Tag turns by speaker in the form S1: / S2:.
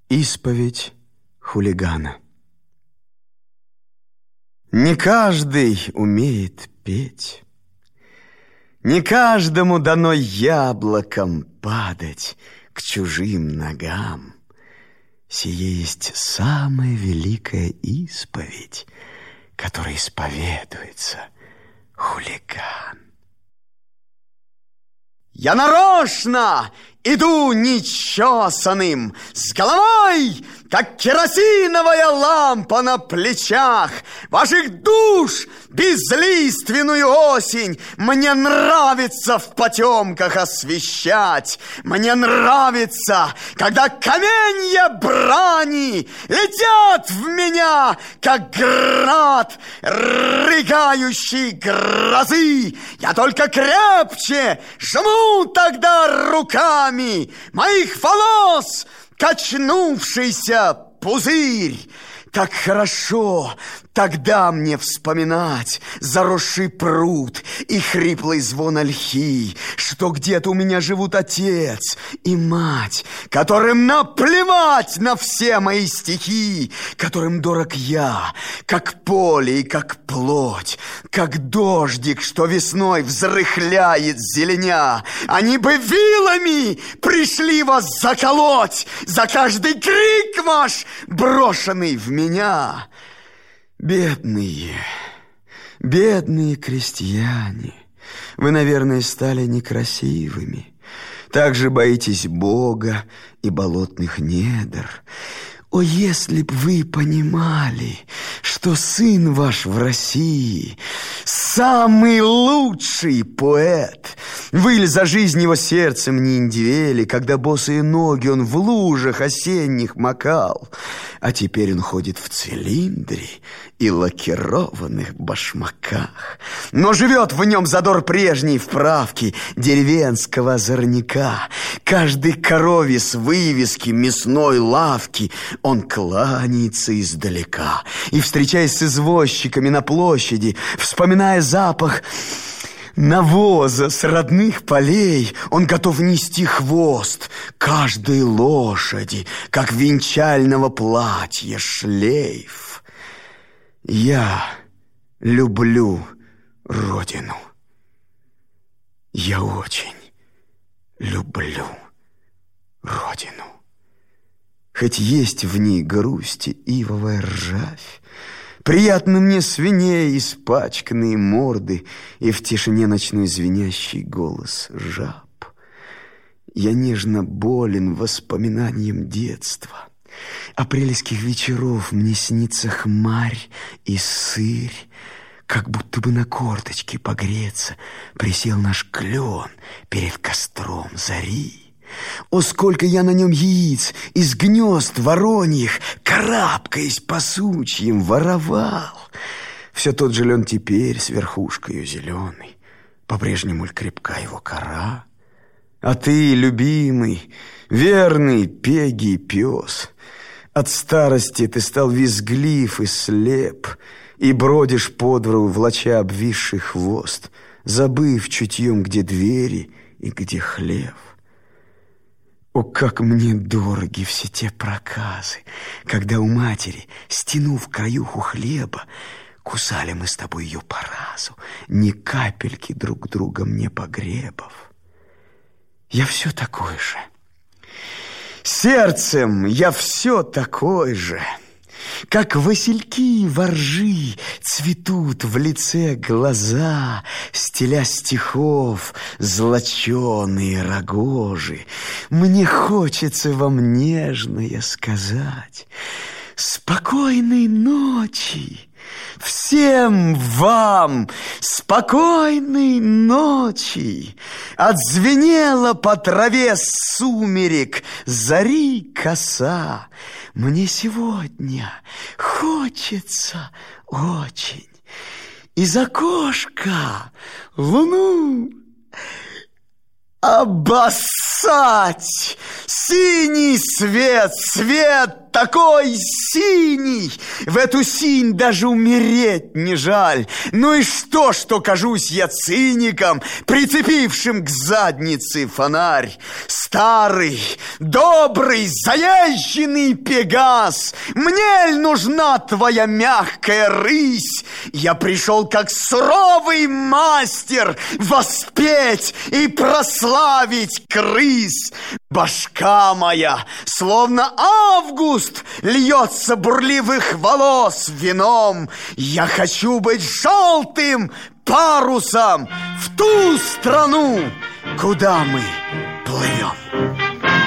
S1: Исповедь хулигана. Не каждый умеет петь, не каждому дано яблоком падать к чужим ногам. Сие есть самая великая исповедь, которой исповедуется хулиган. Я нарочно иду нечесанным, с головой, как керосиновая лампа на плечах. Ваших душ безлиственную осень мне нравится в потемках освещать. Мне нравится, когда каменья брани летят в меня, как град рыгающей грозы. Я только крепче жму тогда руками моих волос качнувшийся пузырь. Так хорошо тогда мне вспоминать заросший пруд и хриплый звон ольхи, что где-то у меня живут отец и мать, которым наплевать на все мои стихи, которым дорог я, как поле и как плоть, как дождик, что весной взрыхляет зеленя. Они бы вилами пришли вас заколоть за каждый крик ваш, брошенный в меня. Бедные, бедные крестьяне, вы, наверное, стали некрасивыми. Также боитесь Бога и болотных недр. О, если б вы понимали, что сын ваш в России самый лучший поэт. Вы ли за жизнь его сердцем не индивели, когда босые ноги он в лужах осенних макал, а теперь он ходит в цилиндре и лакированных башмаках. Но живет в нем задор прежней вправки деревенского озорняка. Каждой корове с вывески мясной лавки он кланяется издалека. И, встречаясь с извозчиками на площади, вспоминая запах навоза с родных полей, он готов нести хвост каждой лошади, как венчального платья шлейф. Я люблю Родину. Я очень люблю Родину. Хоть есть в ней грусть и ивовая ржавь, приятно мне свиней испачканные морды и в тишине ночной звенящий голос жаб. Я нежно болен воспоминанием детства. Апрельских вечеров мне снится хмарь и сырь, как будто бы на корточке погреться присел наш клен перед костром зари. О, сколько я на нем яиц из гнезд вороньих, карабкаясь по сучьям, воровал. Все тот же лен теперь с верхушкою зеленой, по-прежнему ль крепка его кора. А ты, любимый, верный пегий пес, от старости ты стал визглив и слеп, и бродишь по двору, влача обвисший хвост, забыв чутьем, где двери и где хлев. О, как мне дороги все те проказы, когда у матери, стянув краюху хлеба, кусали мы с тобой ее по разу, ни капельки друг друга мне погребов. Я все такой же. Сердцем я все такой же. Как васильки воржи цветут в лице глаза, стиля стихов золоченые рогожи. Мне хочется вам нежное сказать: спокойной ночи! Всем вам спокойной ночи! Отзвенела по траве сумерек зари коса. Мне сегодня хочется очень из окошка луну обоссать. Синий свет, свет такой синий! В эту синь даже умереть не жаль. Ну и что кажусь я циником, прицепившим к заднице фонарь? Старый, добрый, заезженный Пегас, мне ль нужна твоя мягкая рысь? Я пришел как суровый мастер воспеть и прославить крыс. Башка моя, словно август, льется бурливых волос вином. Я хочу быть желтым парусом в ту страну, куда мы плывем.